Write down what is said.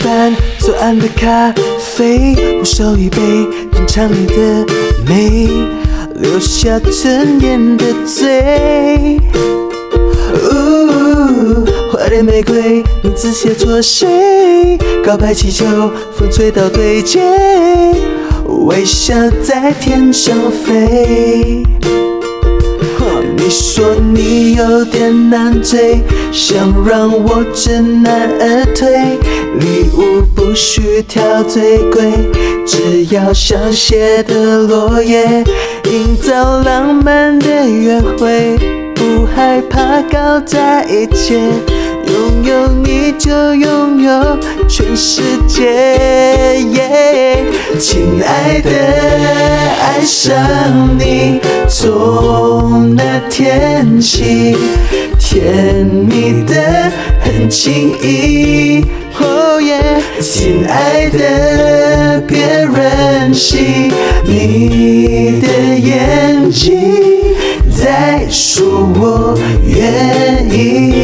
饭，左岸的咖啡，我手一杯，品尝你的美，留下尊严的嘴。花店玫瑰，名字写错谁？告白气球，风吹到对街，微笑在天上飞。你说你有点难追，想让我知难而退。礼物不需挑最贵，只要香榭的落叶，营造浪漫的约会，不害怕搞砸一切。拥有你就拥有全世界，亲爱的，爱上你从那天起，甜蜜的很轻易。亲爱的，别任性，你的眼睛在说我愿意。